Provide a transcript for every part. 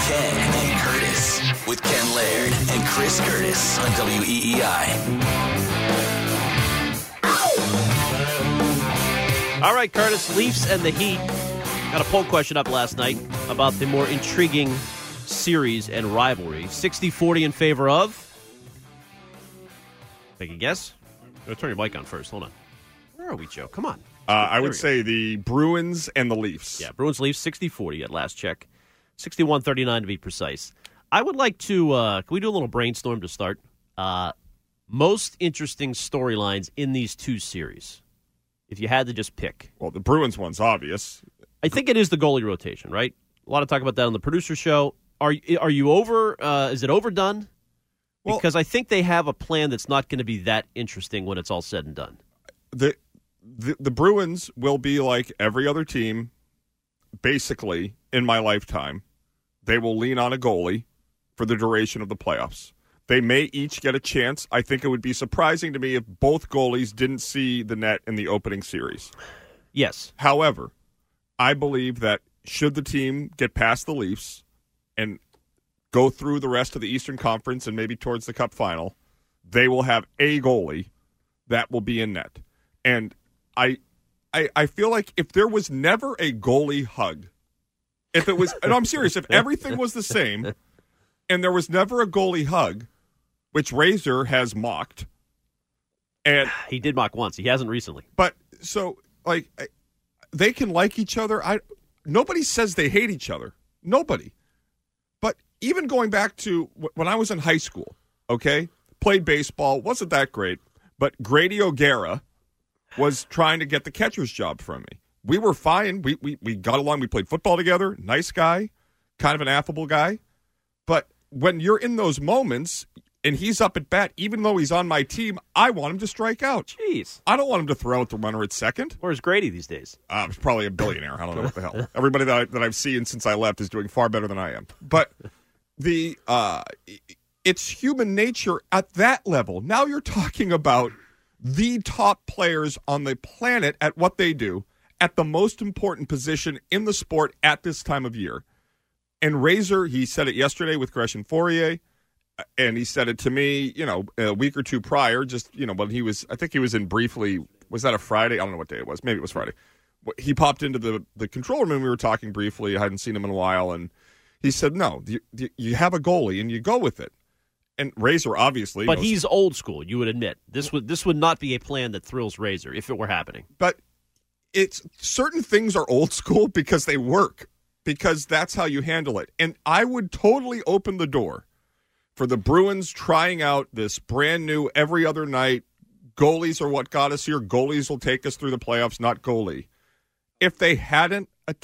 Ken and Curtis with Ken Laird and Chris Curtis on WEEI. All right, Curtis, Leafs and the Heat. Got a poll question up last night about the more intriguing series and rivalry. 60-40 in favor of? Take a guess? I'm going to turn your mic on first. Hold on. Where are we, Joe? Come on. I would say the Bruins and the Leafs. Yeah, Bruins-Leafs 60-40 at last check. 61-39 to be precise. I would like to, can we do a little brainstorm to start? Most interesting storylines in these two series, if you had to just pick. Well, the Bruins one's obvious. I think it is the goalie rotation, right? A lot of talk about that on the producer show. Are you over? Is it overdone? Because I think they have a plan that's not going to be that interesting when it's all said and done. The Bruins will be like every other team, basically, in my lifetime. They will lean on a goalie for the duration of the playoffs. They may each get a chance. I think it would be surprising to me if both goalies didn't see the net in the opening series. Yes. However, I believe that should the team get past the Leafs and go through the rest of the Eastern Conference and maybe towards the Cup final, they will have a goalie that will be in net. And I feel like if there was never a goalie hug, if it was, and I'm serious, if everything was the same and there was never a goalie hug, which Razor has mocked, and he did mock once, he hasn't recently. But so like they can like each other. Nobody says they hate each other. Nobody. But even going back to when I was in high school, okay, played baseball, wasn't that great, but Grady O'Gara was trying to get the catcher's job from me. We were fine. We got along. We played football together. Nice guy, kind of an affable guy. But when you're in those moments and he's up at bat, even though he's on my team, I want him to strike out. Jeez. I don't want him to throw out the runner at second. Where's Grady these days? He's probably a billionaire. I don't know what the hell. Everybody that I've seen since I left is doing far better than I am. But it's human nature at that level. Now you're talking about the top players on the planet at what they do at the most important position in the sport at this time of year. And Razor, he said it yesterday with Gresham Fourier, and he said it to me, a week or two prior, just, when he was, I think he was in briefly, was that a Friday? I don't know what day it was. Maybe it was Friday. He popped into the control room and we were talking briefly. I hadn't seen him in a while. And he said, no, you have a goalie and you go with it. And Razor obviously But he's old school, you would admit. This would not be a plan that thrills Razor if it were happening. But it's certain things are old school because they work, because that's how you handle it. And I would totally open the door for the Bruins trying out this brand new every other night, goalies are what got us here, goalies will take us through the playoffs, not goalie. If they hadn't if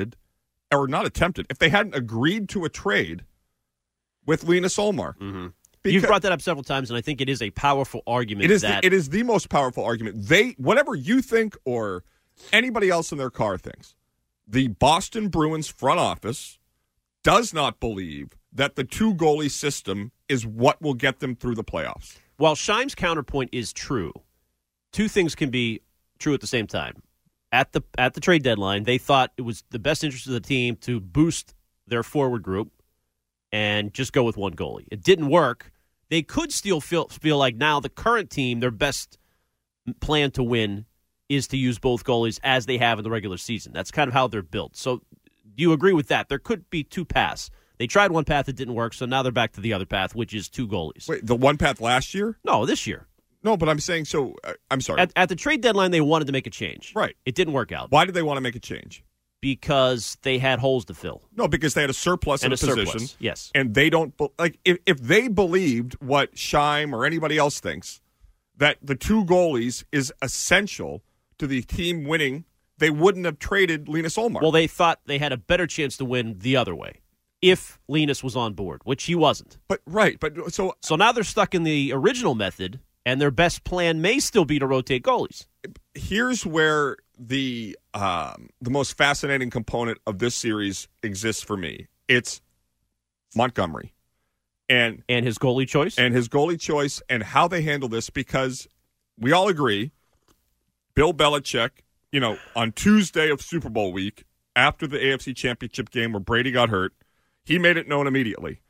they hadn't agreed to a trade with Linus Ullmark. Mm-hmm. You've brought that up several times, and I think it is a powerful argument. It is the most powerful argument. Whatever you think or anybody else in their car thinks, the Boston Bruins front office does not believe that the two-goalie system is what will get them through the playoffs. While Scheim's counterpoint is true, two things can be true at the same time. At the trade deadline, they thought it was the best interest of the team to boost their forward group and just go with one goalie. It didn't work. They could still feel like now the current team, their best plan to win is to use both goalies as they have in the regular season. That's kind of how they're built. So do you agree with that? There could be two paths. They tried one path that didn't work, so now they're back to the other path, which is two goalies. Wait, the one path last year? No, this year. No, but I'm saying, I'm sorry. At the trade deadline, they wanted to make a change. Right. It didn't work out. Why did they want to make a change? Because they had holes to fill. No, because they had a surplus in a position. Yes. And they don't, if they believed what Scheim or anybody else thinks, that the two goalies is essential to the team winning, they wouldn't have traded Linus Ullmark. Well, they thought they had a better chance to win the other way if Linus was on board, which he wasn't. So now they're stuck in the original method, and their best plan may still be to rotate goalies. Here's where the most fascinating component of this series exists for me. It's Montgomery. And his goalie choice? And his goalie choice and how they handle this, because we all agree Bill Belichick, on Tuesday of Super Bowl week, after the AFC Championship game where Brady got hurt, He made it known immediately.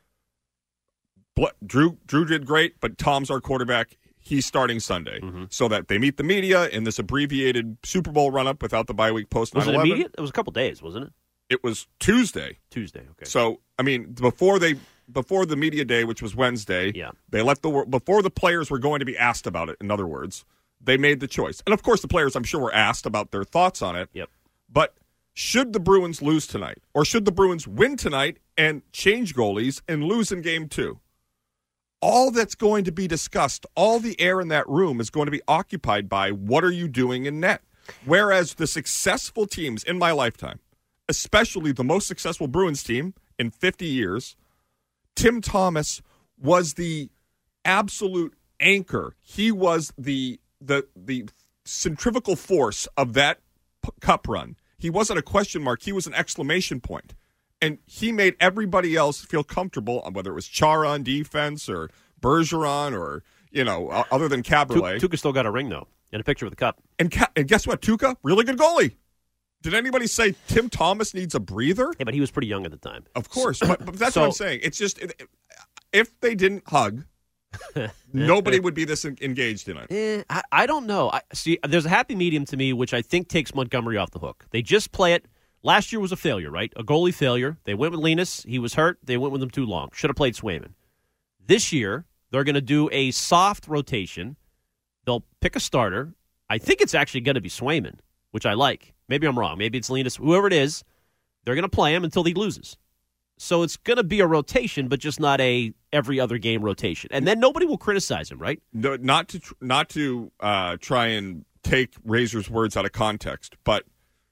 Drew did great, but Tom's our quarterback. He's starting Sunday. So that they meet the media in this abbreviated Super Bowl run-up without the bye week post 9/11. Was it immediate? It was a couple days, wasn't it? It was Tuesday. Tuesday, okay. So, I mean, before the media day, which was Wednesday, Yeah. they let before the players were going to be asked about it, in other words, they made the choice. And, of course, the players, I'm sure, were asked about their thoughts on it. Yep. But should the Bruins lose tonight? Or should the Bruins win tonight and change goalies and lose in Game 2? All that's going to be discussed, all the air in that room is going to be occupied by what are you doing in net? Whereas the successful teams in my lifetime, especially the most successful Bruins team in 50 years, Tim Thomas was the absolute anchor. He was the centrifugal force of that cup run. He wasn't a question mark. He was an exclamation point. And he made everybody else feel comfortable, whether it was Chara on defense or Bergeron or, other than Caberlet. Tuukka still got a ring, though, and a picture of the cup. And guess what? Tuukka, really good goalie. Did anybody say Tim Thomas needs a breather? Yeah, but he was pretty young at the time. Of course. But that's what I'm saying. It's just, if they didn't hug, nobody would be this engaged in it. I don't know. See, there's a happy medium to me, which I think takes Montgomery off the hook. They just play it. Last year was a failure, right? A goalie failure. They went with Linus. He was hurt. They went with him too long. Should have played Swayman. This year, they're going to do a soft rotation. They'll pick a starter. I think it's actually going to be Swayman, which I like. Maybe I'm wrong. Maybe it's Linus. Whoever it is, they're going to play him until he loses. So it's going to be a rotation, but just not a every other game rotation. And then nobody will criticize him, right? No, not to try and take Razor's words out of context, but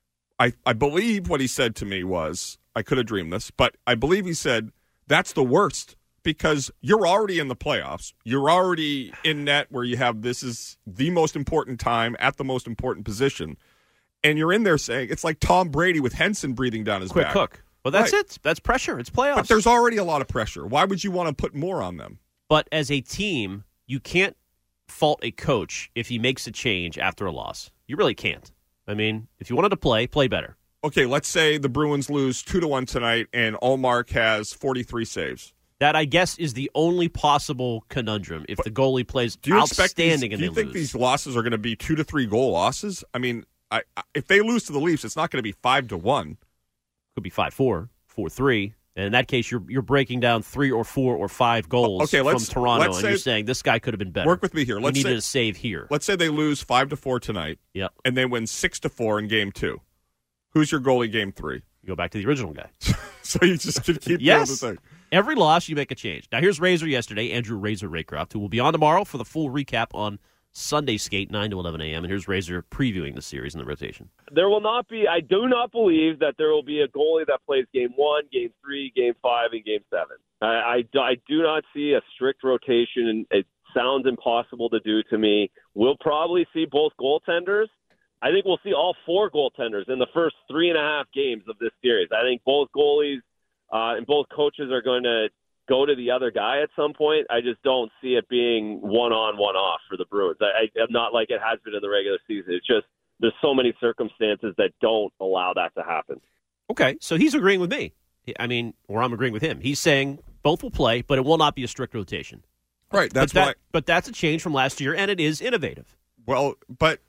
I believe what he said to me was, I could have dreamed this, but I believe he said, that's the worst because you're already in the playoffs. You're already in net where you have this is the most important time at the most important position. And you're in there saying, it's like Tom Brady with Henson breathing down his Quick back. hook. Well, that's it. That's pressure. It's playoffs. But there's already a lot of pressure. Why would you want to put more on them? But as a team, you can't fault a coach if he makes a change after a loss. You really can't. I mean, if you wanted to play better. Okay, let's say the Bruins lose 2-1 tonight and Allmark has 43 saves. That, I guess, is the only possible conundrum if the goalie plays outstanding and they lose. Do you think these losses are going to be 2 to 3 goal losses? I mean, if they lose to the Leafs, it's not going to be 5-1. Could be 5-4, 4-3. And in that case, you're breaking down 3 or 4 or 5 goals from Toronto, and you're saying this guy could have been better. Work with me here. He needed a save here. Let's say they lose 5-4 tonight, yep, and they win 6-4 in Game 2. Who's your goalie Game 3? You go back to the original guy. So you just keep doing the thing. Every loss, you make a change. Now, here's Razor yesterday, Andrew Razor Raycroft, who will be on tomorrow for the full recap on Sunday skate, 9 to 11 a.m. And here's Razor previewing the series in the rotation. There will not be, I do not believe that there will be a goalie that plays Game 1, Game 3, Game 5, and Game 7. I do not see a strict rotation, and it sounds impossible to do to me. We'll probably see both goaltenders. I think we'll see all 4 goaltenders in the first 3.5 games of this series. I think both goalies and both coaches are going to go to the other guy at some point. I just don't see it being one-on, one-off for the Bruins. I'm not like it has been in the regular season. It's just there's so many circumstances that don't allow that to happen. Okay, so he's agreeing with me. I mean, or I'm agreeing with him. He's saying both will play, but it will not be a strict rotation. Right, But that's a change from last year, and it is innovative. Well, but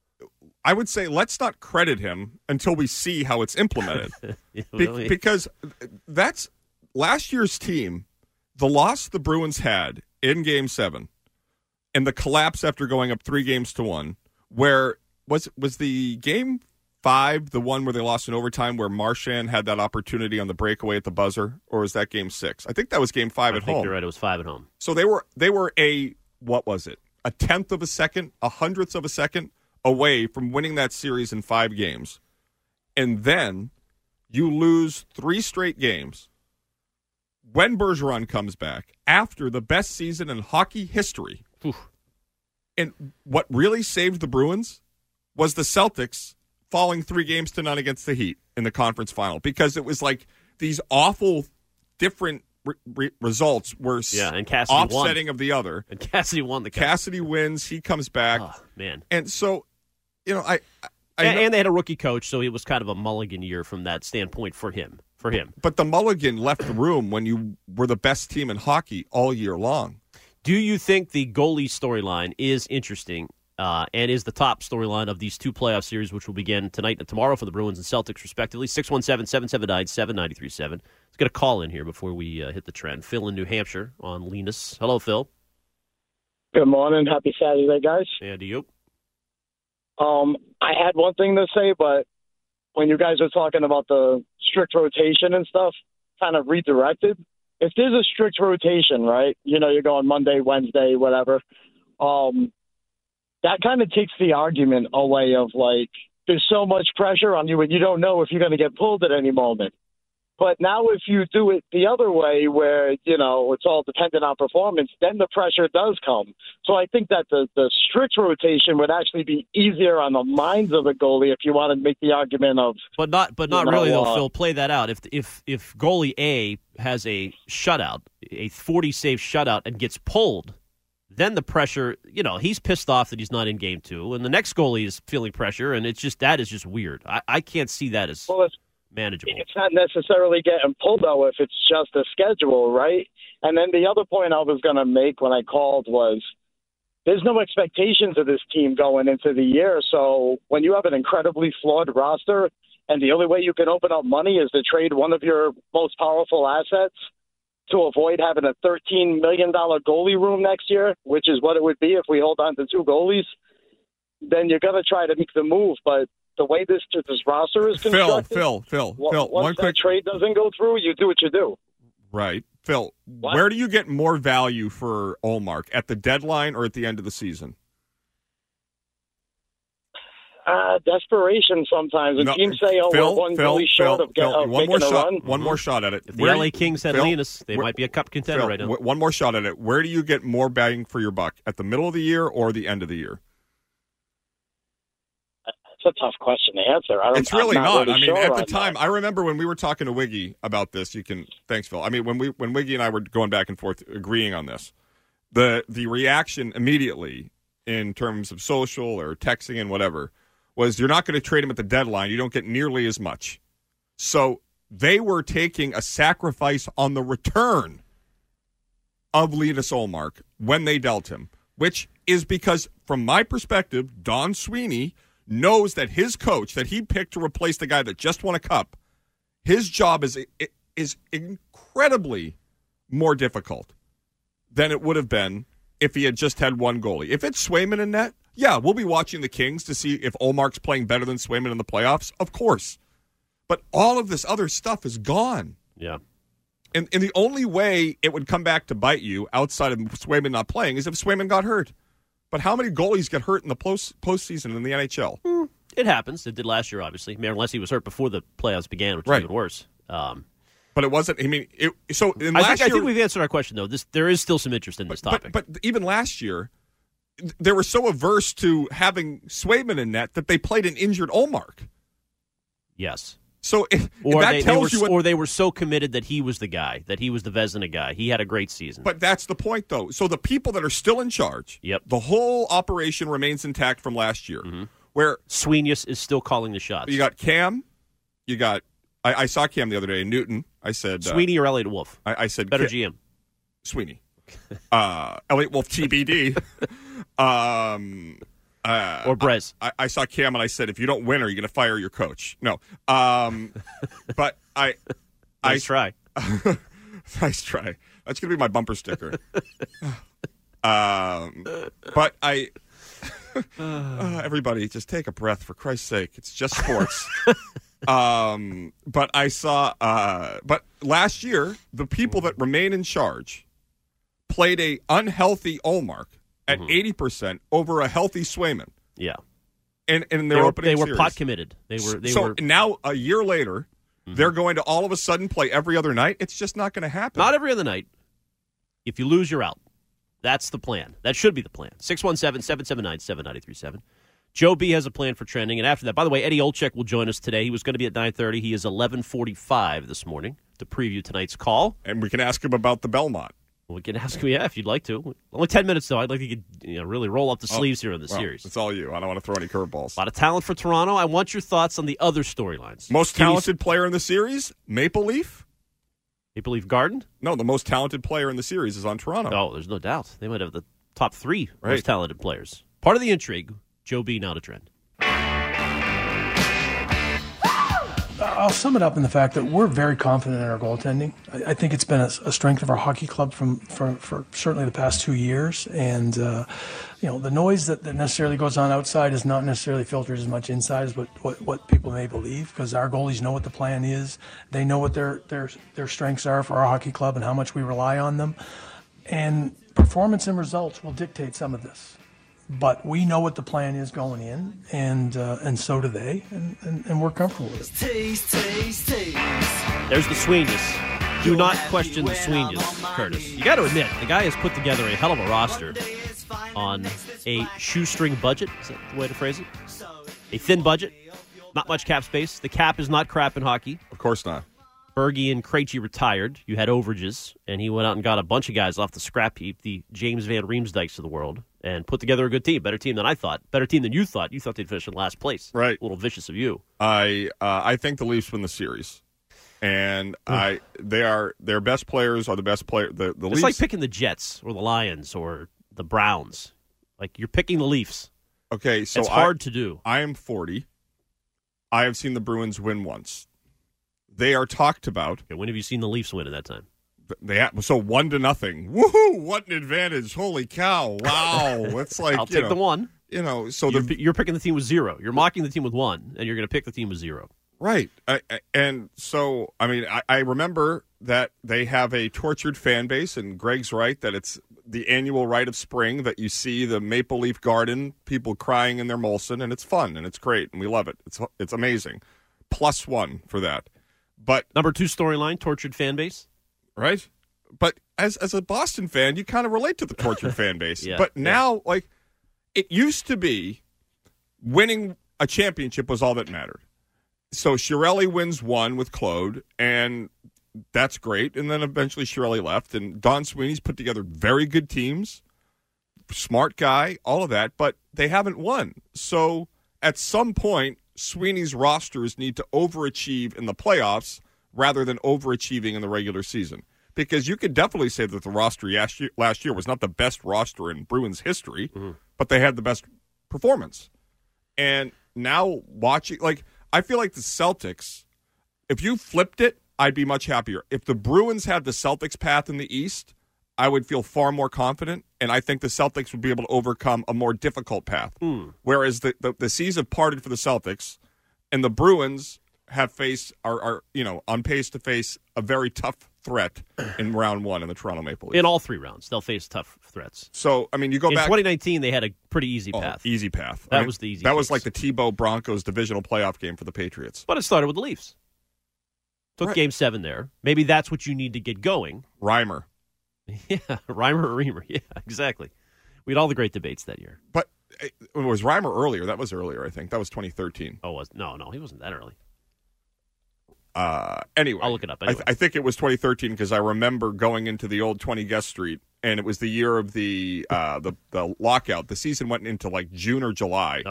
I would say let's not credit him until we see how it's implemented. Because that's last year's team, the loss the Bruins had in Game 7 and the collapse after going up 3-1, where was the Game 5 the one where they lost in overtime where Marchand had that opportunity on the breakaway at the buzzer, or was that Game 6? I think that was Game 5 at home. I think you're right. It was 5 at home. So they were what was it? A 1/10 of a second, a 100th of a second away from winning that series in 5 games. And then you lose 3 straight games when Bergeron comes back after the best season in hockey history. Oof. And what really saved the Bruins was the Celtics falling 3-0 against the Heat in the conference final, because it was like these awful different results were and offsetting of the other. And Cassidy won the cup. Cassidy wins. He comes back. Oh, man. And so, I And they had a rookie coach, so it was kind of a mulligan year from that standpoint for him. But the mulligan left the room when you were the best team in hockey all year long. Do you think the goalie storyline is interesting and is the top storyline of these two playoff series, which will begin tonight and tomorrow for the Bruins and Celtics, respectively? 617-779-7937. Let's get a call in here before we hit the trend. Phil in New Hampshire on Linus. Hello, Phil. Good morning. Happy Saturday, guys. And to you. I had one thing to say, but when you guys were talking about the strict rotation and stuff, kind of redirected. If there's a strict rotation, right, you're going Monday, Wednesday, whatever, that kind of takes the argument away of, like, there's so much pressure on you and you don't know if you're going to get pulled at any moment. But now if you do it the other way where, it's all dependent on performance, then the pressure does come. So I think that the strict rotation would actually be easier on the minds of the goalie if you want to make the argument of... But not really, though, Phil. Play that out. If goalie A has a shutout, a 40-save shutout, and gets pulled, then the pressure, he's pissed off that he's not in game 2, and the next goalie is feeling pressure, and that is just weird. I can't see that as... manageable. It's not necessarily getting pulled, though, if it's just a schedule, right? And then the other point I was going to make when I called was there's no expectations of this team going into the year. So when you have an incredibly flawed roster and the only way you can open up money is to trade one of your most powerful assets to avoid having a $13 million goalie room next year, which is what it would be if we hold on to 2 goalies, then you're going to try to make the move. But the way this roster is constructed, Phil, once that trade doesn't go through, you do what you do. Right. Phil, where do you get more value for Ullmark, at the deadline or at the end of the season? Desperation sometimes. And teams say, we're one goalie short of making a run. One more shot at it. If the LA Kings had Linus, they might be a cup contender right now. One more shot at it. Where do you get more bang for your buck, at the middle of the year or the end of the year? It's a tough question to answer. It's really not. Really sure at the time, I remember when we were talking to Wiggy about this. Thanks, Phil. When Wiggy and I were going back and forth agreeing on this, the reaction immediately in terms of social or texting and whatever was, you're not going to trade him at the deadline. You don't get nearly as much. So they were taking a sacrifice on the return of Linus Ullmark when they dealt him, which is because, from my perspective, Don Sweeney knows that his coach that he picked to replace the guy that just won a cup, his job is incredibly more difficult than it would have been if he had just had one goalie. If it's Swayman in net, yeah, we'll be watching the Kings to see if Ullmark's playing better than Swayman in the playoffs, of course. But all of this other stuff is gone. Yeah. And the only way it would come back to bite you outside of Swayman not playing is if Swayman got hurt. But how many goalies get hurt in the postseason in the NHL? It happens. It did last year, obviously. Unless he was hurt before the playoffs began, which is even worse. But it wasn't. I think we've answered our question, though. There is still some interest in this topic. But even last year, they were so averse to having Swayman in net that they played an injured Ullmark. Yes. So they were so committed that he was the guy, that he was the Vezina guy. He had a great season. But that's the point, though. So the people that are still in charge, the whole operation remains intact from last year. Mm-hmm. Where Sweeney is still calling the shots. You got Cam. You got I saw Cam the other day in Newton. I said Sweeney or Elliott Wolf. I said better GM. Sweeney. Elliott Wolf TBD. Or Brez. I saw Cam and I said, if you don't win, are you going to fire your coach? No. But nice try. Nice try. That's going to be my bumper sticker. But everybody, just take a breath, for Christ's sake. It's just sports. But I saw, but last year, the people that remain in charge played a unhealthy Ullmark at 80% over a healthy Swayman. Yeah. And in their opening series. They were pot committed. They were now, a year later, they're going to all of a sudden play every other night. It's just not going to happen. Not every other night. If you lose, you're out. That's the plan. That should be the plan. 617-779-7937. Joe B has a plan for trending. And after that, by the way, Eddie Olczyk will join us today. He was going to be at 9:30. He is 11:45 this morning to preview tonight's call. And we can ask him about the Belmont. We can ask me if you'd like to. Only 10 minutes, though. I'd like to get, really roll up the sleeves here in the series. It's all you. I don't want to throw any curveballs. A lot of talent for Toronto. I want your thoughts on the other storylines. Most talented player in the series? Maple Leaf? Maple Leaf Garden? No, the most talented player in the series is on Toronto. Oh, there's no doubt. They might have the top 3 most talented players. Part of the intrigue, Joe B. Now to Trend. I'll sum it up in the fact that we're very confident in our goaltending. I think it's been a strength of our hockey club for certainly the past 2 years. And, the noise that necessarily goes on outside is not necessarily filtered as much inside as what people may believe, because our goalies know what the plan is. They know what their strengths are for our hockey club and how much we rely on them. And performance and results will dictate some of this. But we know what the plan is going in, and so do they, and we're comfortable with it. There's the Sweeneys. Do not question the Sweeneys, Curtis. You got to admit, the guy has put together a hell of a roster on a shoestring budget. Is that the way to phrase it? A thin budget, not much cap space. The cap is not crap in hockey. Of course not. Bergie and Krejci retired. You had overages, and he went out and got a bunch of guys off the scrap heap, the James Van Riemsdykes of the world, and put together a good team. Better team than I thought. Better team than you thought. You thought they'd finish in last place. Right. A little vicious of you. I think the Leafs win the series, and their best players are the best player. The Leafs. It's like picking the Jets or the Lions or the Browns. Like you're picking the Leafs. Okay, so it's hard to do. I am 40. I have seen the Bruins win once. They are talked about. Okay, when have you seen the Leafs win at that time? So 1-0. Woohoo! What an advantage! Holy cow! Wow! It's like I'll take the one. So you're picking the team with 0. You're mocking the team with 1, and you're going to pick the team with 0. Right. And so I remember that they have a tortured fan base, and Greg's right that it's the annual rite of spring that you see the Maple Leaf Garden, people crying in their Molson, and it's fun and it's great and we love it. It's amazing. +1 for that. But number 2 storyline, tortured fan base. Right? But as a Boston fan, you kind of relate to the tortured fan base. But now, it used to be winning a championship was all that mattered. So Chiarelli wins 1 with Claude, and that's great. And then eventually Chiarelli left, and Don Sweeney's put together very good teams, smart guy, all of that, but they haven't won. So at some point, Sweeney's rosters need to overachieve in the playoffs rather than overachieving in the regular season. Because you could definitely say that the roster last year was not the best roster in Bruins history, but they had the best performance. And now watching, I feel like the Celtics, if you flipped it, I'd be much happier. If the Bruins had the Celtics path in the East, I would feel far more confident, and I think the Celtics would be able to overcome a more difficult path. Whereas the seas have parted for the Celtics, and the Bruins are on pace to face a very tough threat in round 1 in the Toronto Maple Leafs. In all 3 rounds, they'll face tough threats. So, you go back. In 2019, they had a pretty easy path. Easy path. That was the easy That was like the Tebow Broncos divisional playoff game for the Patriots. But it started with the Leafs. Took Game 7 there. Maybe that's what you need to get going. Reimer. Yeah, Reimer or Reamer. Yeah, exactly. We had all the great debates that year. But it was Reimer earlier. That was earlier, I think. That was 2013. Oh, no, he wasn't that early. Anyway, I'll look it up. Anyway. I think it was 2013 because I remember going into the old 20 Guest Street, and it was the year of the lockout. The season went into June or July.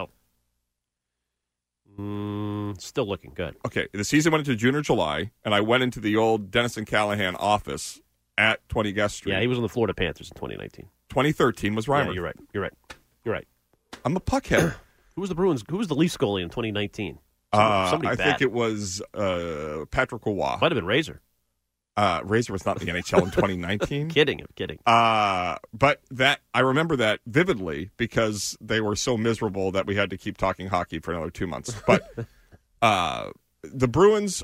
No. Still looking good. Okay, the season went into June or July, and I went into the old Dennis and Callahan office at 20 Guest Street. Yeah, he was on the Florida Panthers in 2019. 2013 was Reimer. Yeah, you're right. I'm a puckhead. Who was the Leafs goalie in 2019? I think it was Patrick Roy. Might have been Razor. Razor was not in the NHL in 2019. I'm kidding. But I remember that vividly because they were so miserable that we had to keep talking hockey for another 2 months. But the Bruins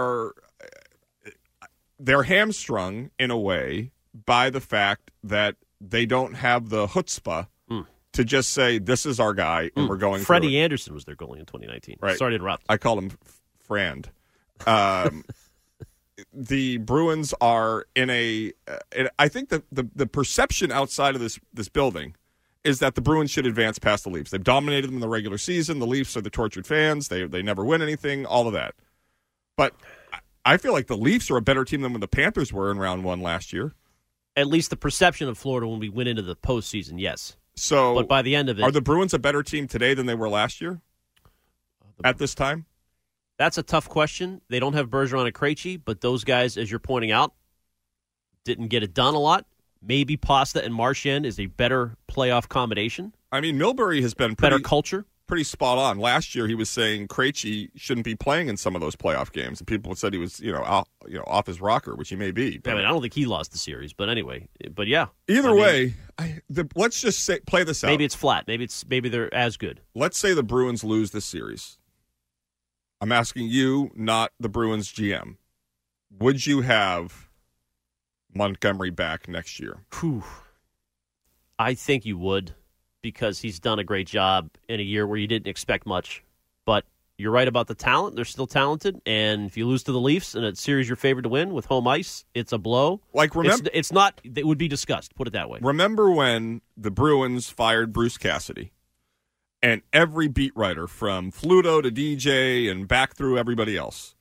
they're hamstrung in a way by the fact that they don't have the chutzpah to just say, this is our guy, and we're going Freddie Anderson was their goalie in 2019. Right. Sorry to interrupt. I call him Frand. The Bruins are in I think the perception outside of this building is that the Bruins should advance past the Leafs. They've dominated them in the regular season. The Leafs are the tortured fans. They never win anything, all of that. But I feel like the Leafs are a better team than when the Panthers were in round 1 last year. at least the perception of Florida when we went into the postseason, yes. So, but by the end of it, are the Bruins a better team today than they were last year at this time? That's a tough question. They don't have Bergeron and Krejci, but those guys, as you're pointing out, didn't get it done a lot. Maybe Pasta and Marchand is a better playoff combination. I mean, Milbury has been better culture. Pretty spot on. Last year, he was saying Krejci shouldn't be playing in some of those playoff games, and people said he was, off his rocker, which he may be. But, I mean, I don't think he lost the series, but anyway, but yeah. Either way, let's just play this out. Maybe it's flat. Maybe they're as good. Let's say the Bruins lose this series. I'm asking you, not the Bruins GM. Would you have Montgomery back next year? Whew. I think you would, because he's done a great job in a year where you didn't expect much. But you're right about the talent. They're still talented. And if you lose to the Leafs in a series you're favored to win with home ice, it's a blow. Remember, it's not. It would be discussed. Put it that way. Remember when the Bruins fired Bruce Cassidy, and every beat writer from Fluto to DJ and back through everybody else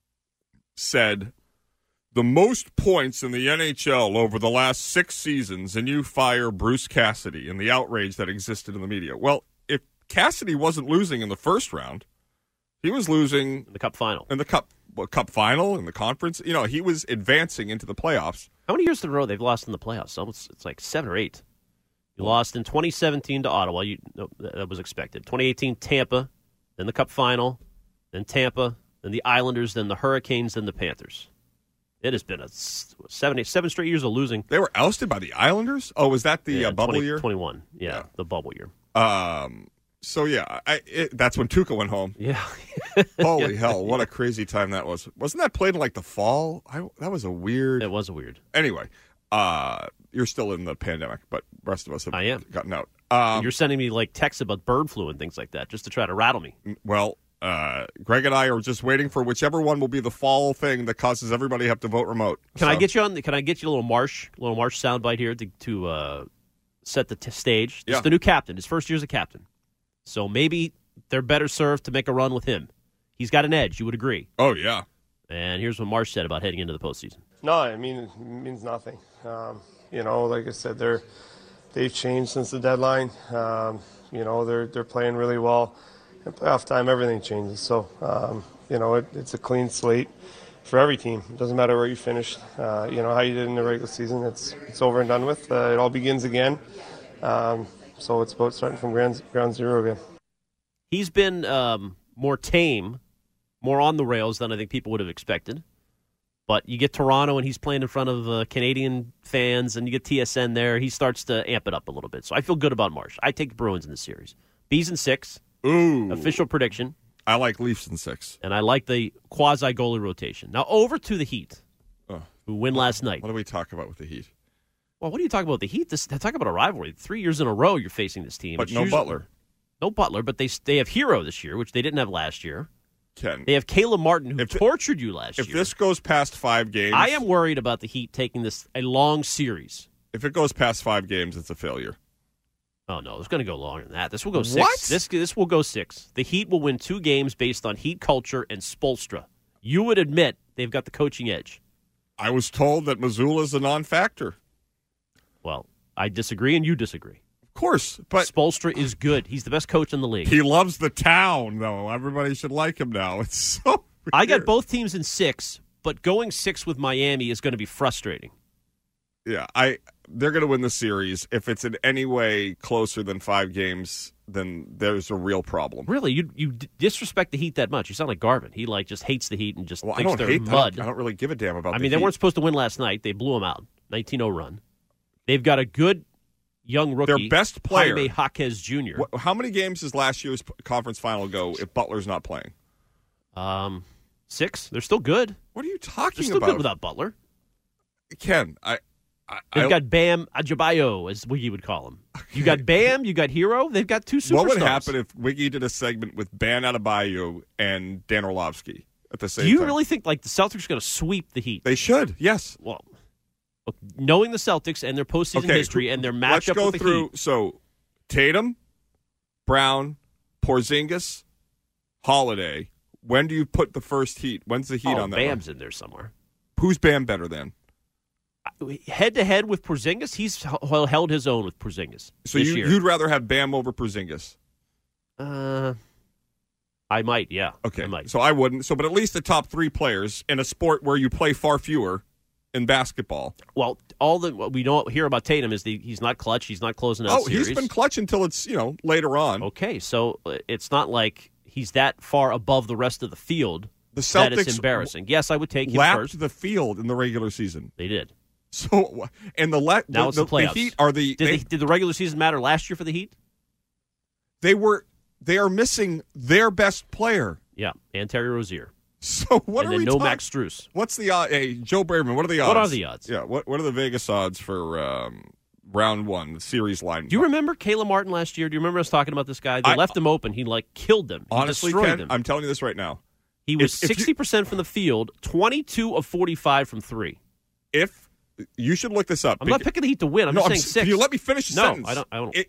said the most points in the NHL over the last 6 seasons, and you fire Bruce Cassidy, and the outrage that existed in the media. Well, if Cassidy wasn't losing in the first round, he was losing in the Cup final. In the Cup final, in the conference. He was advancing into the playoffs. How many years in a row they've lost in the playoffs? It's like 7 or 8. You lost in 2017 to Ottawa. That was expected. 2018, Tampa, then the Cup final, then Tampa, then the Islanders, then the Hurricanes, then the Panthers. It has been 7 straight years of losing. They were ousted by the Islanders? Oh, was that the bubble year? 21, yeah, the bubble year. So, yeah, that's when Tuukka went home. Yeah. Holy hell, what a crazy time that was. Wasn't that played in, the fall? That was a weird... It was a weird. Anyway, you're still in the pandemic, but the rest of us have gotten out. You're sending me, texts about bird flu and things like that just to try to rattle me. Well... Greg and I are just waiting for whichever one will be the fall thing that causes everybody to have to vote remote. Can I get you a little Marsh soundbite here to set the stage? This is the new captain. His first year as a captain. So maybe they're better served to make a run with him. He's got an edge, you would agree. Oh, yeah. And here's what Marsh said about heading into the postseason. No, it means nothing. Like I said, they've changed since the deadline. They're playing really well. At playoff time, everything changes. So, it's a clean slate for every team. It doesn't matter where you finished. How you did in the regular season, it's over and done with. It all begins again. So it's about starting from ground zero again. He's been more tame, more on the rails than I think people would have expected. But you get Toronto, and he's playing in front of Canadian fans, and you get TSN there. He starts to amp it up a little bit. So I feel good about Marsh. I take the Bruins in this series. Bees in 6. Ooh. Official prediction. I like Leafs in 6. And I like the quasi-goalie rotation. Now, over to the Heat, who win last night. What do we talk about with the Heat? Well, what are you talking about with the Heat? Talk about a rivalry. 3 years in a row you're facing this team. But no Butler. No Butler, but they have Hero this year, which they didn't have last year. Ken. They have Caleb Martin, who tortured you last year. If this goes past 5 games... I am worried about the Heat taking this a long series. If it goes past 5 games, it's a failure. Oh, no, it's going to go longer than that. This will go 6. What? This will go 6. The Heat will win 2 games based on Heat culture and Spoelstra. You would admit they've got the coaching edge. I was told that Missoula's a non-factor. Well, I disagree and you disagree. Of course, but... Spoelstra is good. He's the best coach in the league. He loves the town, though. Everybody should like him now. It's so weird. I got both teams in 6, but going 6 with Miami is going to be frustrating. Yeah, they're going to win the series. If it's in any way closer than 5 games, then there's a real problem. Really? You disrespect the Heat that much? You sound like Garvin. He just hates the Heat and just thinks they're mud. I don't really give a damn about the Heat. They weren't supposed to win last night. They blew them out. 19-0 run. They've got a good young rookie. Their best player. Jaime Jaquez Jr. How many games does last year's conference final go if Butler's not playing? 6. They're still good. What are you talking about? They're still good without Butler. Ken, They've got Bam Adebayo, as Wiggy would call him. You got Bam, you got Hero. They've got 2 superstars. What would happen if Wiggy did a segment with Bam Adebayo and Dan Orlovsky at the same time? Do you really think the Celtics are going to sweep the Heat? They should, yes. Well, knowing the Celtics and their postseason history and their matchup with the Heat. So, Tatum, Brown, Porzingis, Holiday. When do you put the first Heat? When's the Heat on that Bam's one? in there somewhere. Who's Bam better than? head-to-head with Porzingis, he's held his own with Porzingis So this year. you'd rather have Bam over Porzingis? I might, yeah. Okay, I might. so I wouldn't. So, but at least the top 3 players in a sport where you play far fewer in basketball. Well, what we don't hear about Tatum is he's not clutch. He's not closing out series. He's been clutch until it's later on. Okay, so it's not like he's that far above the rest of the field The Celtics that it's embarrassing. Yes, I would take him lapped first. the field in the regular season. They did. So, and Now it's the playoffs. The Heat are the. Did the regular season matter last year for the Heat? They are missing their best player. Yeah, and Terry Rozier. So what and are then we no talking? Max Strus. What's the Hey, Joe Braverman, what are the odds? What are the odds? Yeah, what are the Vegas odds for round 1, the series line? Do you remember Caleb Martin last year? Do you remember us talking about this guy? They left him open. He killed them. He honestly, destroyed Ken, them. I'm telling you this right now. He was 60% from the field, 22 of 45 from 3. If you should look this up. I'm not picking the Heat to win. I'm just saying 6. Can you let me finish the sentence? No, I don't.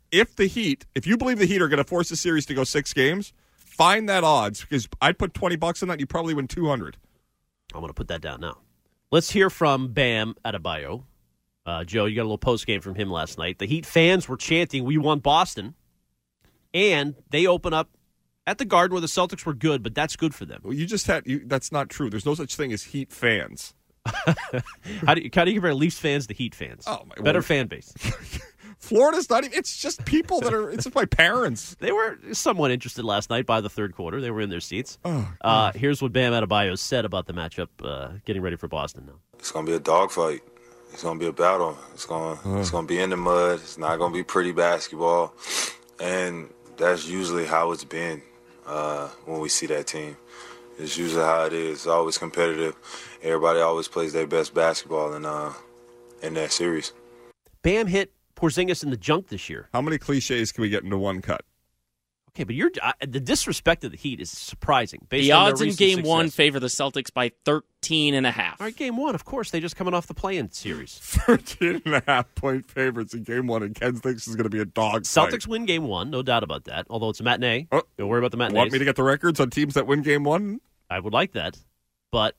If you believe the Heat are going to force the series to go 6 games, find that odds, because I'd put $20 on that. You probably win 200. I'm going to put that down now. Let's hear from Bam Adebayo. Joe, you got a little post game from him last night. The Heat fans were chanting, "We want Boston," and they open up at the Garden where the Celtics were good, but that's good for them. Well, that's not true. There's no such thing as Heat fans. How do you compare Leafs fans to Heat fans? Oh, my better word. fan base. Florida's not even. It's just people that are. It's just my parents. They were somewhat interested last night by the third quarter. They were in their seats. Here's what Bam Adebayo said about the matchup, getting ready for Boston now. It's going to be a dogfight. It's going to be a battle. It's going to be in the mud. It's not going to be pretty basketball. And that's usually how it's been when we see that team. It's usually how it is. It's always competitive. Everybody always plays their best basketball in that series. Bam hit Porzingis in the junk this year. How many cliches can we get into one cut? Okay, but the disrespect of the Heat is surprising. The odds in Game 1 favor the Celtics by 13.5. All right, Game 1, of course. They're just coming off the play-in series. 13.5-point favorites in Game 1, and Ken thinks is going to be a dog fight. Celtics win Game 1, no doubt about that, although it's a matinee. Don't worry about the matinees. Want me to get the records on teams that win Game 1? I would like that. But,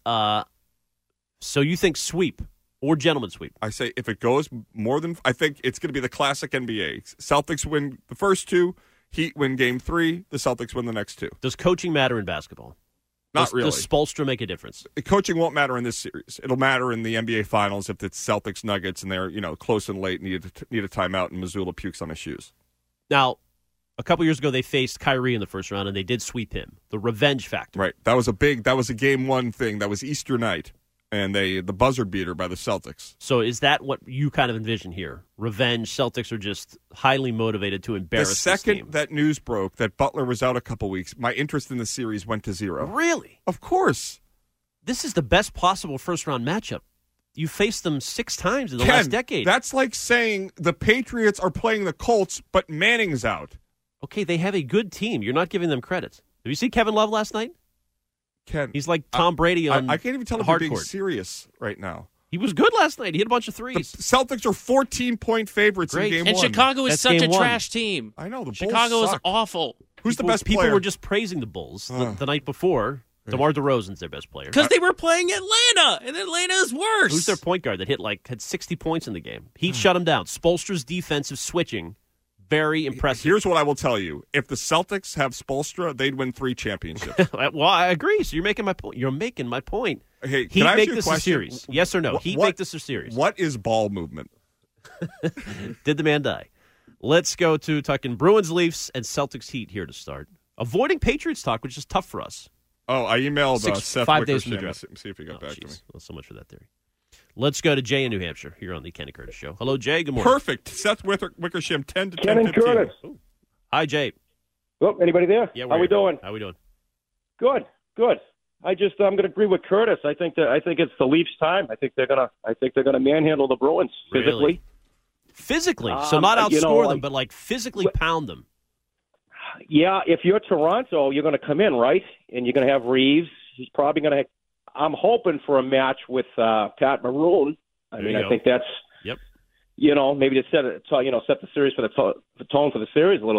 so you think sweep or gentleman sweep? I say if it goes more than, I think it's going to be the classic NBA. Celtics win the first 2, Heat win Game 3, the Celtics win the next 2. Does coaching matter in basketball? Not really. Does Spoelstra make a difference? Coaching won't matter in this series. It'll matter in the NBA Finals if it's Celtics Nuggets and they're close and late and need a timeout and Missoula pukes on his shoes. Now, a couple years ago they faced Kyrie in the first round and they did sweep him. The revenge factor. Right. That was a Game 1 thing. That was Easter night. And the buzzer beater by the Celtics. So is that what you kind of envision here? Revenge. Celtics are just highly motivated to embarrass this team. The second that news broke that Butler was out a couple weeks, my interest in the series went to 0. Really? Of course. This is the best possible first-round matchup. You faced them 6 times in the last decade. That's like saying the Patriots are playing the Colts, but Manning's out. Okay, they have a good team. You're not giving them credit. Have you seen Kevin Love last night? Ken, he's like Tom Brady on I can't even tell if you're being serious right now. He was good last night. He hit a bunch of threes. The Celtics are 14-point favorites in Game 1. And Chicago is such a trash team. I know. The Bulls Chicago suck. is awful. Who's the best player? People were just praising the Bulls the night before. DeMar DeRozan's their best player. Because they were playing Atlanta, and Atlanta is worse. Who's their point guard that had 60 points in the game? Heat shut him down. Spoelstra's defensive switching, very impressive. Here's what I will tell you. If the Celtics have Spoelstra, they'd win 3 championships. Well, I agree. So you're making my point. You're making my point. Hey, Heat can I ask make you a this question? a series. Yes or no? Heat make this a series. What is ball movement? Did the man die? Let's go to talking Bruins, Leafs, and Celtics Heat here to start. Avoiding Patriots talk, which is tough for us. Oh, I emailed Seth 5 days from the Wickersham. draft. See if he got back to me. Well, so much for that theory. Let's go to Jay in New Hampshire here on the Kenny Curtis Show. Hello, Jay. Good morning. Perfect. Seth Wickersham, 10 to Ken 10, and 15. Curtis. Ooh. Hi, Jay. Oh, anybody there? Yeah, how we doing? How we doing? Good. I'm going to agree with Curtis. I think it's the Leafs' time. I think they're gonna manhandle the Bruins physically. Really? Physically, so not outscore them, but physically pound them. Yeah, if you're Toronto, you're going to come in, right? And you're going to have Reeves. He's probably going to. I'm hoping for a match with Pat Maroon. I think that's. Yep. Maybe to set the series for the tone for the series a little bit.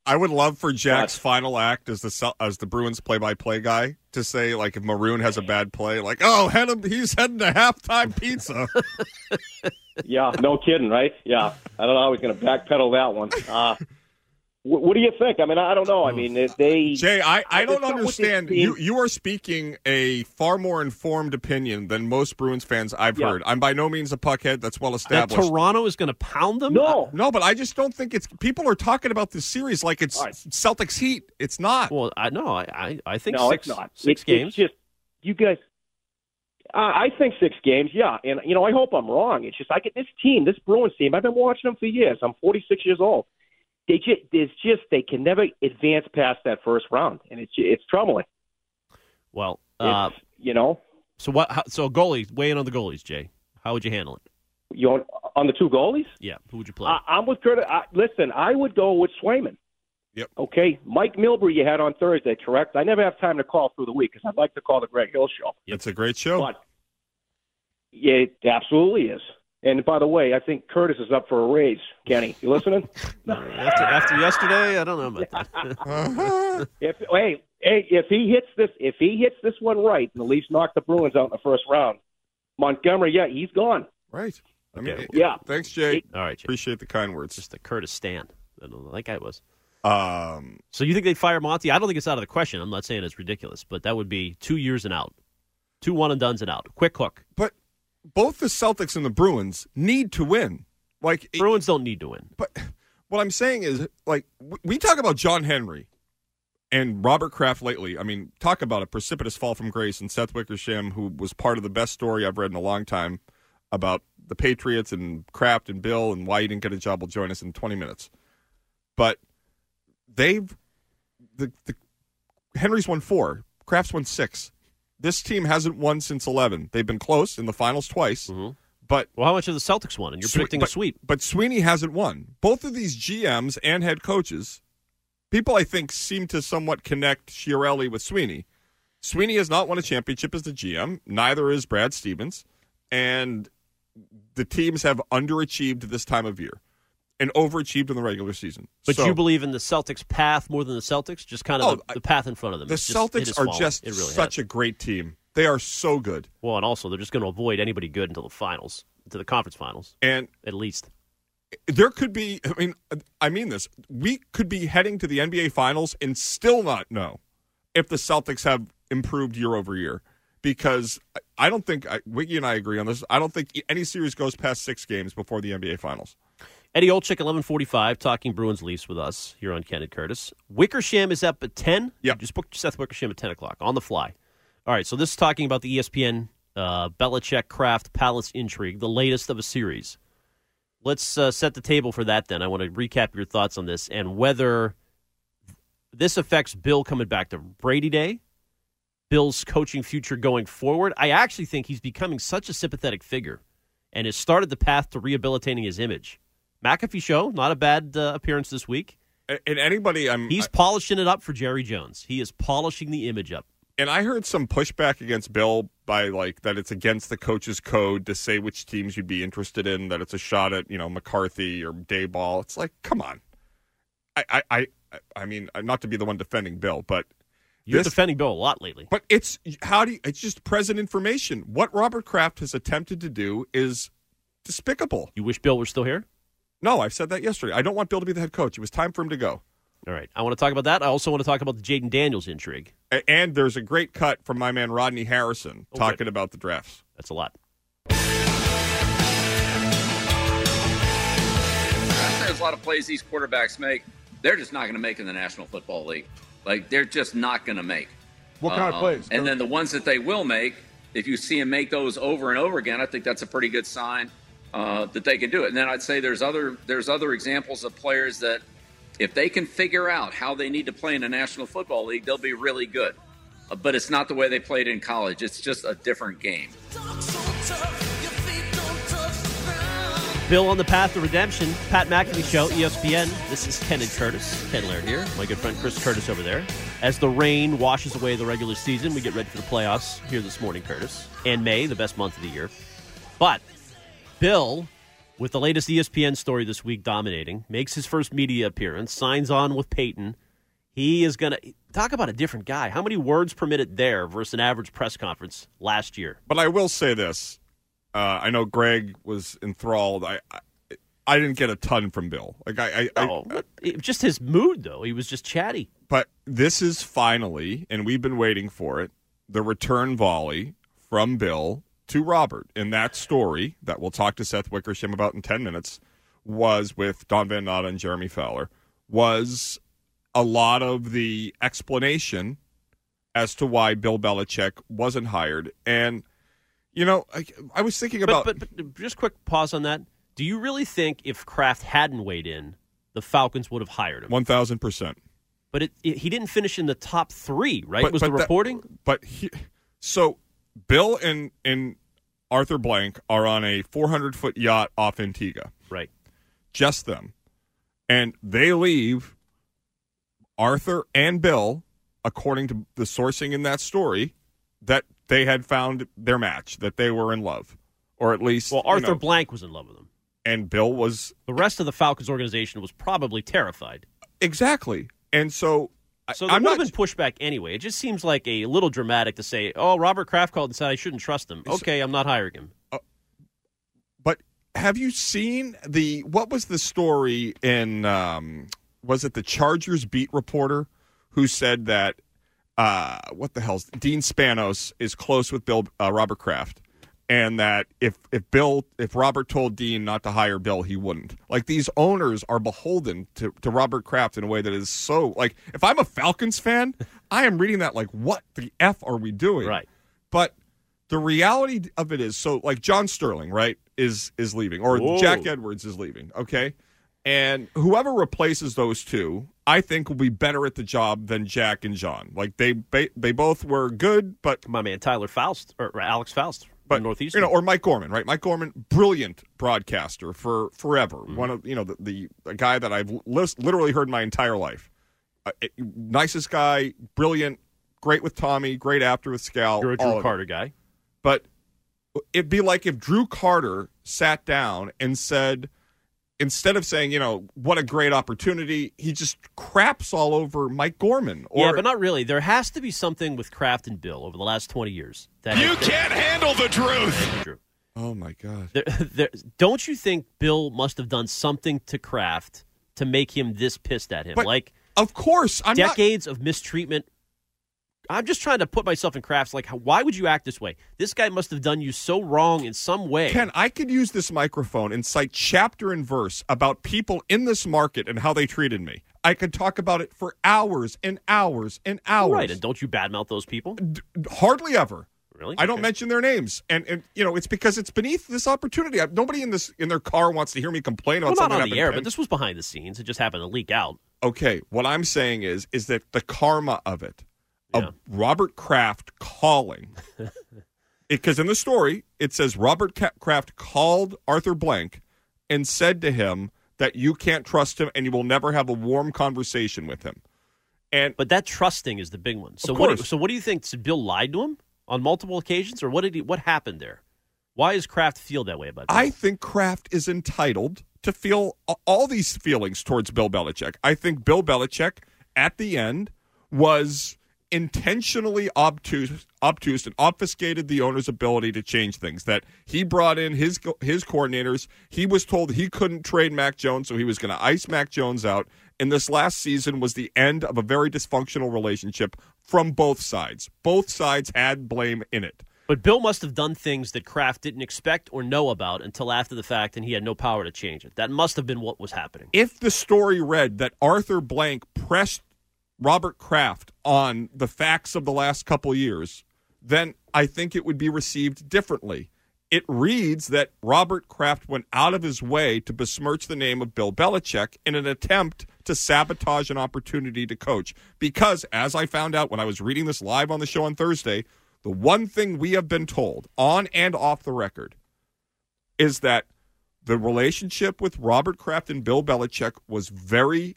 I would love for Jack's final act as the Bruins play-by-play guy to say, like, if Maroon has a bad play, like, oh, he's heading to halftime pizza. Yeah, no kidding, right? Yeah, I don't know how he's going to backpedal that one. What do you think? I mean, I don't know. I mean, Jay, I don't understand. You are speaking a far more informed opinion than most Bruins fans I've heard. I'm by no means a puckhead. That's well established. That Toronto is going to pound them? No, but I just don't think it's. People are talking about this series like it's Celtics Heat. It's not. Well, I think no, six, it's not. Six games. It's just you guys. I think 6 games. Yeah, and I hope I'm wrong. It's just I get this Bruins team. I've been watching them for years. I'm 46 years old. They can never advance past that first round, and it's troubling. Well, So what? So goalies, weigh in on the goalies, Jay. How would you handle it? On the 2 goalies? Yeah, who would you play? I'm with Curtis. Listen, I would go with Swayman. Yep. Okay, Mike Milbury you had on Thursday, correct? I never have time to call through the week because I'd like to call the Greg Hill Show. It's a great show. But yeah, it absolutely is. And by the way, I think Curtis is up for a raise. Kenny, you listening? After yesterday, I don't know about that. If he hits this one right, and at least knock the Bruins out in the first round, Montgomery, he's gone. Right. I mean, Okay. yeah. Thanks, Jay. All right, Jay. Appreciate the kind words. Just the Curtis stand. I don't know, that guy was. So you think they'd fire Monty? I don't think it's out of the question. I'm not saying it's ridiculous, but that would be 2 years and out. 2 one-and-dones and out. Quick hook. But both the Celtics and the Bruins need to win. Bruins don't need to win. But what I'm saying is, like, we talk about John Henry and Robert Kraft lately. I mean, talk about a precipitous fall from grace, and Seth Wickersham, who was part of the best story I've read in a long time about the Patriots and Kraft and Bill and why he didn't get a job, will join us in 20 minutes. But Henry's won 4. Kraft's won 6. This team hasn't won since 11. They've been close in the finals twice. Mm-hmm. But how much have the Celtics won? And you're predicting a sweep. But Sweeney hasn't won. Both of these GMs and head coaches, people I think seem to somewhat connect Chiarelli with Sweeney. Sweeney has not won a championship as the GM. Neither is Brad Stevens. And the teams have underachieved this time of year and overachieved in the regular season. But you believe in the Celtics' path more than the Celtics? Just kind of the path in front of them. The Celtics are just such a great team. They are so good. Well, and also they're just going to avoid anybody good until the finals, to the conference finals, and at least. There could be, I mean this, we could be heading to the NBA Finals and still not know if the Celtics have improved year over year. Because I don't think, Wiggy and I agree on this, I don't think any series goes past 6 games before the NBA Finals. Eddie Olczyk, 11:45, talking Bruins-Leafs with us here on Ken and Curtis. Wickersham is up at 10? Yeah. Just booked Seth Wickersham at 10 o'clock, on the fly. All right, so this is talking about the ESPN Belichick-Kraft Palace intrigue, the latest of a series. Let's set the table for that then. I want to recap your thoughts on this and whether this affects Bill coming back to Brady Day, Bill's coaching future going forward. I actually think he's becoming such a sympathetic figure and has started the path to rehabilitating his image. McAfee show, not a bad appearance this week. And anybody, he's polishing it up for Jerry Jones. He is polishing the image up. And I heard some pushback against Bill by that it's against the coach's code to say which teams you'd be interested in, that it's a shot at McCarthy or Dayball. It's like, come on. I mean, not to be the one defending Bill, but you're defending Bill a lot lately. But it's just present information. What Robert Kraft has attempted to do is despicable. You wish Bill were still here? No, I've said that yesterday. I don't want Bill to be the head coach. It was time for him to go. All right. I want to talk about that. I also want to talk about the Jaden Daniels intrigue. And there's a great cut from my man Rodney Harrison talking about the drafts. That's a lot. There's a lot of plays these quarterbacks make. They're just not going to make in the National Football League. They're just not going to make. What kind of plays? And then the ones that they will make, if you see them make those over and over again, I think that's a pretty good sign that they can do it. And then I'd say there's other examples of players that if they can figure out how they need to play in the National Football League, they'll be really good. But it's not the way they played in college. It's just a different game. Bill on the path to redemption. Pat McAfee Show, ESPN. This is Ken and Curtis. Ken Laird here. My good friend Chris Curtis over there. As the rain washes away the regular season, we get ready for the playoffs here this morning, Curtis. And May, the best month of the year. But Bill with the latest ESPN story this week dominating, makes his first media appearance, signs on with Peyton. He is going to talk about a different guy. How many words per minute there versus an average press conference last year? But I will say this. I know Greg was enthralled. I didn't get a ton from Bill. Just his mood, though. He was just chatty. But this is finally, and we've been waiting for it, the return volley from Bill to Robert. And that story that we'll talk to Seth Wickersham about in 10 minutes was with Don Van Natta and Jeremy Fowler, was a lot of the explanation as to why Bill Belichick wasn't hired. And, you know, I was thinking about... But just quick pause on that. Do you really think if Kraft hadn't weighed in, the Falcons would have hired him? 1,000%. But he didn't finish in the top 3, right? Was the reporting? So Bill and Arthur Blank are on a 400-foot yacht off Antigua. Right. Just them. And they leave Arthur and Bill, according to the sourcing in that story, that they had found their match, that they were in love. Or at least... Well, Arthur Blank was in love with him. And Bill was... The rest of the Falcons organization was probably terrified. Exactly. And so... So there would have been pushback anyway. It just seems like a little dramatic to say, oh, Robert Kraft called and said I shouldn't trust him. Okay, I'm not hiring him. But have you seen what was the story in, was it the Chargers beat reporter who said that, what the hell's, Dean Spanos is close with Robert Kraft. And that if Robert told Dean not to hire Bill, he wouldn't. Like, these owners are beholden to Robert Kraft in a way that is so, like, if I'm a Falcons fan, I am reading that like, what the F are we doing? Right. But the reality of it is, so, like, John Sterling, right, is leaving, or Whoa. Jack Edwards is leaving, okay? And whoever replaces those two, I think, will be better at the job than Jack and John. Like, they both were good, but... My man, Tyler Faust, or Alex Faust. But, Northeast, or Mike Gorman, right? Mike Gorman, brilliant broadcaster for forever. Mm-hmm. One of the guy that I've literally heard my entire life. Nicest guy, brilliant, great with Tommy, great actor with Scal. You're a Drew Carter guy. But it'd be like if Drew Carter sat down and said, instead of saying, what a great opportunity, he just craps all over Mike Gorman. Yeah, but not really. There has to be something with Kraft and Bill over the last 20 years. You can't handle the truth. Oh, my God. Don't you think Bill must have done something to Kraft to make him this pissed at him? But, of course. Decades of mistreatment. I'm just trying to put myself in Kraft's, like, why would you act this way? This guy must have done you so wrong in some way. Ken, I could use this microphone and cite chapter and verse about people in this market and how they treated me. I could talk about it for hours and hours and hours. Right, and don't you badmouth those people? Hardly ever. Really? I don't mention their names. And it's because it's beneath this opportunity. Nobody in their car wants to hear me complain about something. Not on the air, but this was behind the scenes. It just happened to leak out. Okay, what I'm saying is that the karma of it, of Robert Kraft calling, because in the story, it says Robert Kraft called Arthur Blank and said to him that you can't trust him and you will never have a warm conversation with him. But that trusting is the big one. So what do you think? Did Bill lied to him on multiple occasions, or what happened there? Why does Kraft feel that way about Bill? I think Kraft is entitled to feel all these feelings towards Bill Belichick. I think Bill Belichick, at the end, was intentionally obtuse and obfuscated the owner's ability to change things. That he brought in his coordinators. He was told he couldn't trade Mac Jones, so he was going to ice Mac Jones out. And this last season was the end of a very dysfunctional relationship from both sides. Both sides had blame in it. But Bill must have done things that Kraft didn't expect or know about until after the fact, and he had no power to change it. That must have been what was happening. If the story read that Arthur Blank pressed Robert Kraft on the facts of the last couple years, then I think it would be received differently. It reads that Robert Kraft went out of his way to besmirch the name of Bill Belichick in an attempt to sabotage an opportunity to coach. Because, as I found out when I was reading this live on the show on Thursday, the one thing we have been told, on and off the record, is that the relationship with Robert Kraft and Bill Belichick was very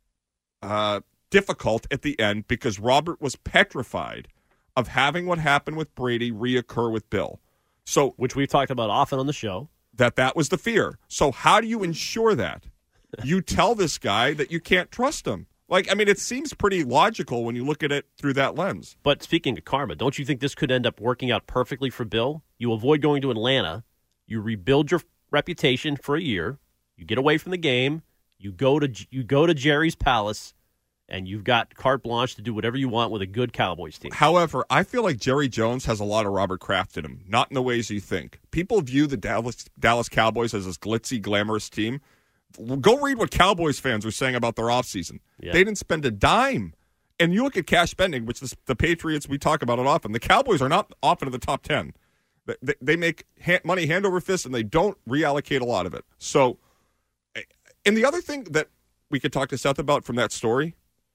difficult at the end because Robert was petrified of having what happened with Brady reoccur with Bill. So, which we've talked about often on the show. that was the fear. So how do you ensure that? You tell this guy that you can't trust him. It seems pretty logical when you look at it through that lens. But speaking of karma, don't you think this could end up working out perfectly for Bill? You avoid going to Atlanta. You rebuild your reputation for a year. You get away from the game. You go to Jerry's Palace, and you've got carte blanche to do whatever you want with a good Cowboys team. However, I feel like Jerry Jones has a lot of Robert Kraft in him, not in the ways you think. People view the Dallas Cowboys as this glitzy, glamorous team. Go read what Cowboys fans are saying about their offseason. Yeah. They didn't spend a dime. And you look at cash spending, which the Patriots, we talk about it often. The Cowboys are not often in the top 10. They make money hand over fist, and they don't reallocate a lot of it. So, and the other thing that we could talk to Seth about from that story,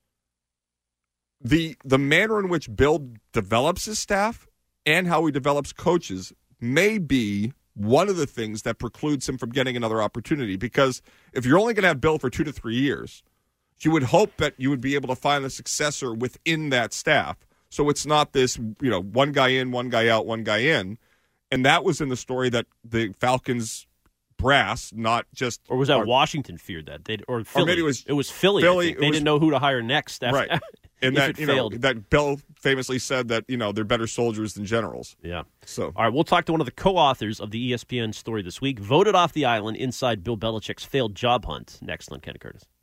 the manner in which Bill develops his staff and how he develops coaches may be one of the things that precludes him from getting another opportunity. Because if you're only going to have Bill for 2 to 3 years, you would hope that you would be able to find a successor within that staff. So it's not this, one guy in, one guy out, one guy in. And that was in the story that the Falcons brass, not just... Or was that Washington feared that? Or Philly. Or maybe it was Philly. They didn't know who to hire next. Right. And that, failed. That Bill famously said that, they're better soldiers than generals. Yeah. So, all right, we'll talk to one of the co-authors of the ESPN story this week, voted off the island inside Bill Belichick's failed job hunt, next on Ken and Curtis.